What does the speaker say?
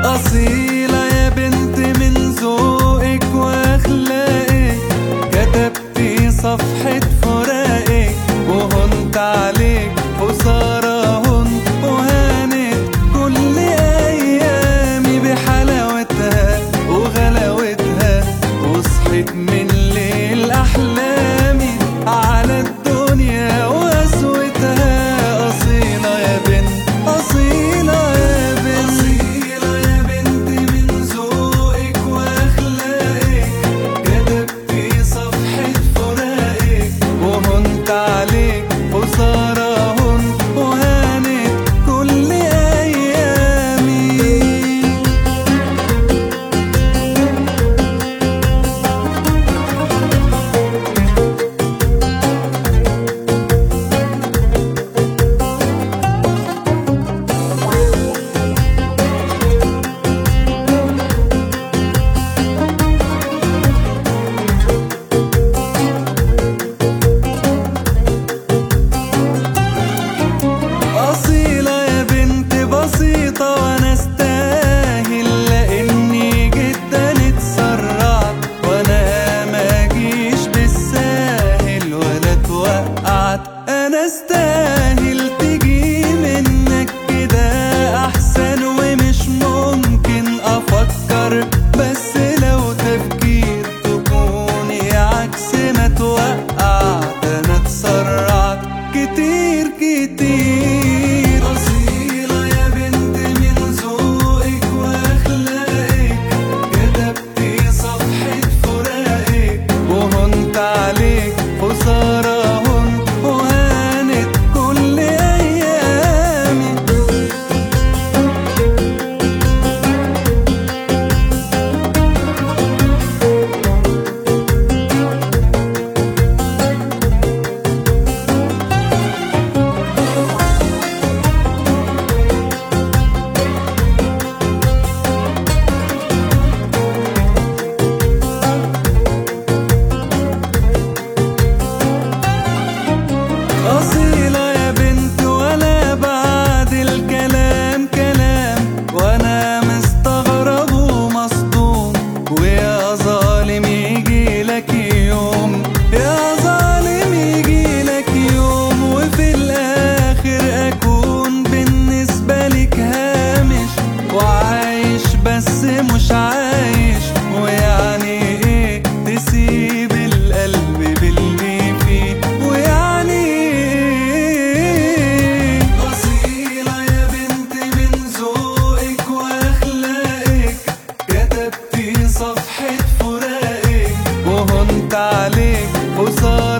أصيلة يا بنت من ذوقك وأخلاقك، كتبتي صفحة فراقك وهنت عليك خسارة هنت وهانت كل أيامي بحلاوتها وغلاوتها، وصحيت من ليل أحلامي على الدنيا وقسوتها. أصيلة يا بنت، أصيلة يا بنت، أصيلة يا بنت من ذوقك وأخلاقك، كتبتي صفحة فراقك وهنت عليك خسارة هنت وهانت كل أيامي. أصيلة يا بنت بسيطة وأنا أستاهل، لأني جدا اتسرعت وأنا ما جيش بالساهل ولا اتوقعت. أنا أستاهل تجي منك كده أحسن، ومش ممكن أفكر بس لو تفكير تكوني عكس ما توقعت. أنا اتسرعت كتير كتير. أصيلة يا بنت من ذوقك وأخلاقك، كتبتي صفحة فراقك وهنت عليك خسارة هنت وهانت كل أيامي. أصيلة يا بنت ولا بعد الكلام كلام، وأنا مستغرب ومصدوم، ويا ظالم يجيلك يوم، يا ظالم يجيلك يوم، وفي الآخر أكون بالنسبة لك هامش وعايش بس مش عايش. ويعني إيه تسيب القلب باللي فيه، ويعني إيه. أصيلة يا بنت من ذوقك وأخلاقك، كتبتي صفحة فراقك وهنت عليك خسارة